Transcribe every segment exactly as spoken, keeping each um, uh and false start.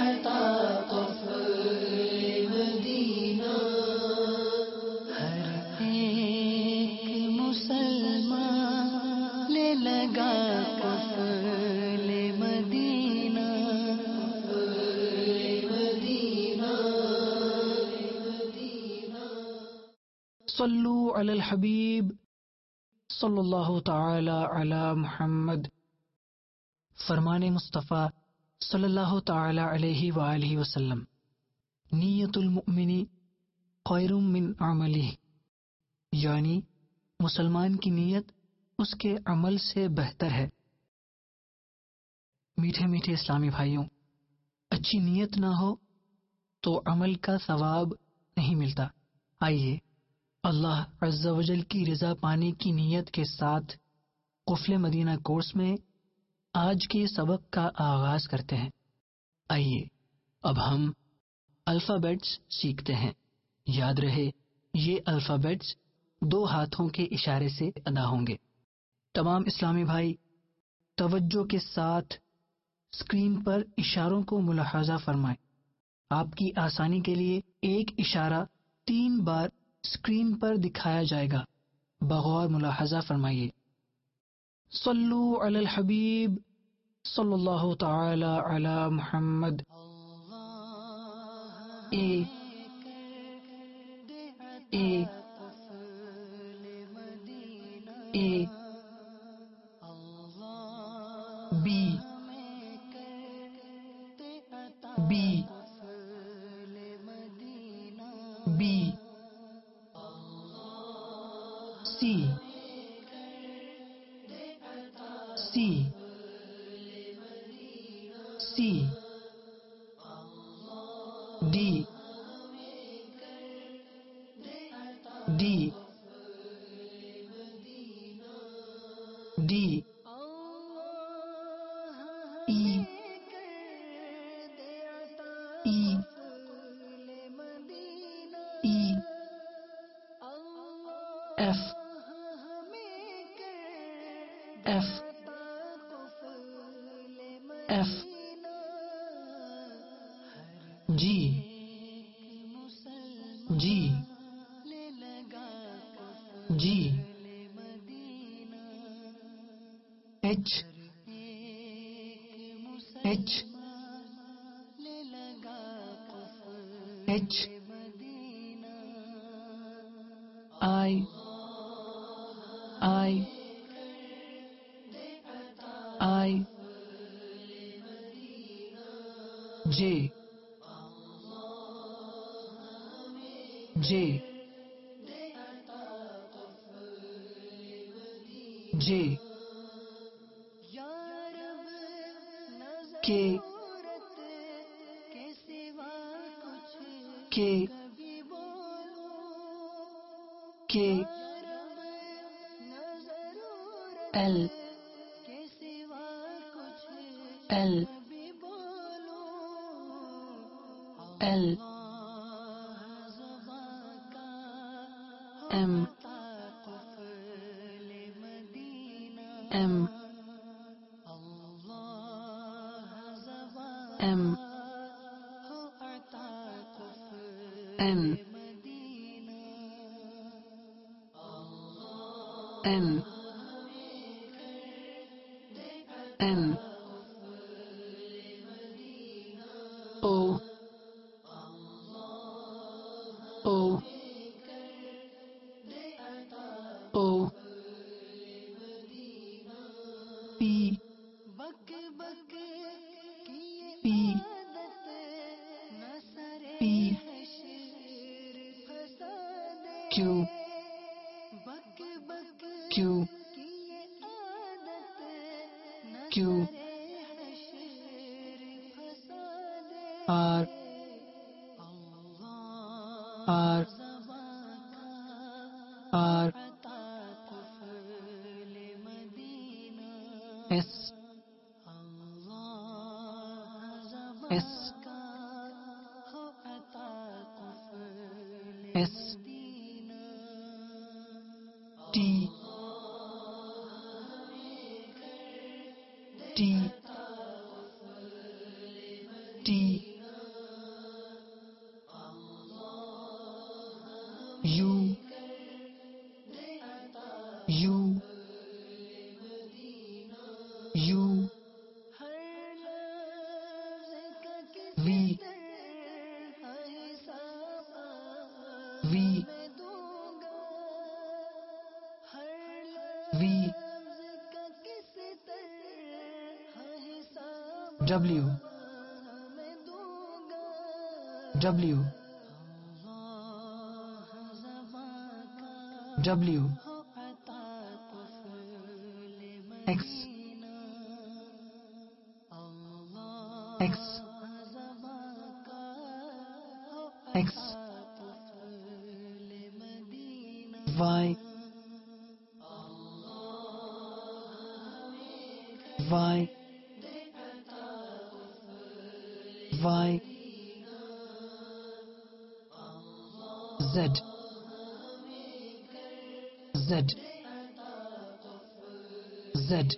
عطا قفل مدینہ، ہر ایک مسلمان لے لگا قفل مدینہ، صلو علی الحبیب صلی اللہ تعالی علی محمد۔ فرمان مصطفیٰ صلی اللہ تعالی علیہ وآلہ وسلم، نیت المؤمن خیر من عملہ، یعنی مسلمان کی نیت اس کے عمل سے بہتر ہے۔ میٹھے میٹھے اسلامی بھائیوں، اچھی نیت نہ ہو تو عمل کا ثواب نہیں ملتا۔ آئیے اللہ عز و جل کی رضا پانے کی نیت کے ساتھ قفل مدینہ کورس میں آج کے سبق کا آغاز کرتے ہیں۔ آئیے اب ہم الفابیٹس سیکھتے ہیں۔ یاد رہے یہ الفابیٹس دو ہاتھوں کے اشارے سے ادا ہوں گے۔ تمام اسلامی بھائی توجہ کے ساتھ اسکرین پر اشاروں کو ملاحظہ فرمائیں۔ آپ کی آسانی کے لیے ایک اشارہ تین بار اسکرین پر دکھایا جائے گا، بغور ملاحظہ فرمائیے۔ صلو علی الحبیب صلی اللہ تعالی علی محمد۔ A A A B B B C C C D D D E E E F F F G G G H H H I I I J J J K K K L L L M M M N N N O O O P P P Q Q Q R R R S S S T T T V V V W W W X X X Y Y Y Z Z Z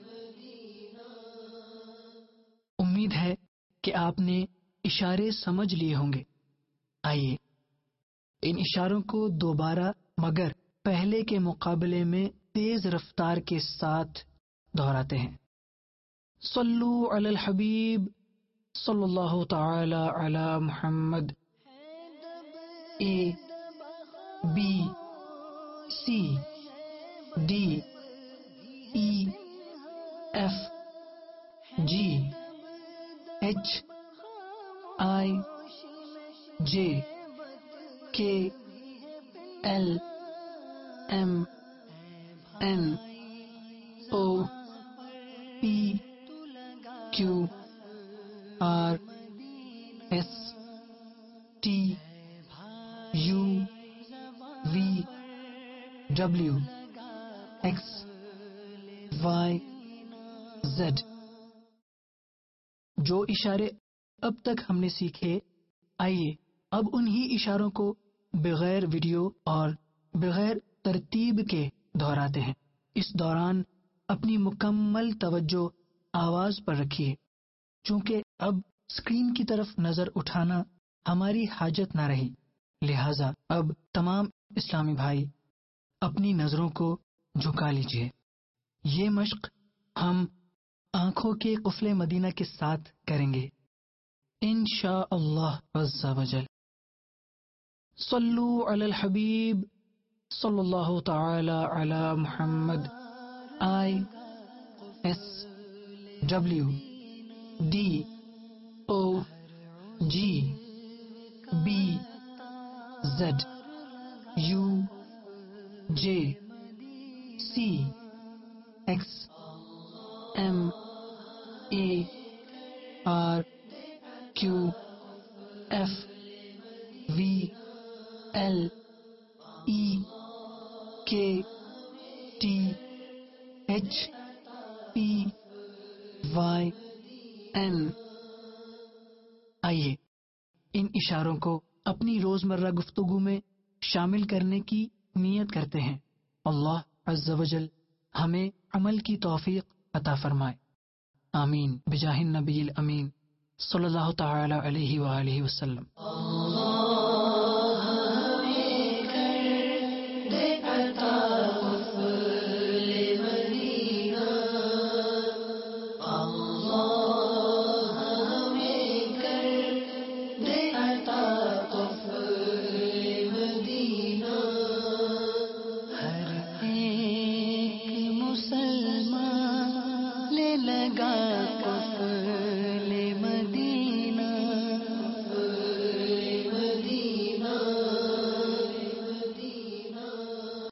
امید ہے کہ آپ نے اشارے سمجھ لیے ہوں گے. آئیے ان اشاروں کو دوبارہ مگر پہلے کے مقابلے میں تیز رفتار کے ساتھ دہراتے ہیں. صلو علی الحبیب صلی اللہ تعالی علی محمد. A B C D E F G H I J K L M N O P Q R S T U V W X Y Z. جو اشارے اب تک ہم نے سیکھے، آئیے اب انہی اشاروں کو بغیر ویڈیو اور بغیر ترتیب کے دہراتے ہیں. اس دوران اپنی مکمل توجہ آواز پر رکھیے، چونکہ اب اسکرین کی طرف نظر اٹھانا ہماری حاجت نہ رہی. لہذا اب تمام اسلامی بھائی اپنی نظروں کو جھکا لیجیے. یہ مشق ہم آنکھوں کے قفل مدینہ کے ساتھ کریں گے انشاء اللہ عز و جل. صلو علی الحبیب صلی اللہ تعالی علی محمد. I S W D O G B Z U J C X M A R Q F V L E K T H P Y N. آئیے ان اشاروں کو اپنی روزمرہ گفتگو میں شامل کرنے کی نیت کرتے ہیں. اللہ عز و جل ہمیں عمل کی توفیق عطا فرمائے. آمین بجاہ النبی الامین صلی اللہ تعالی علیہ وآلہ وسلم.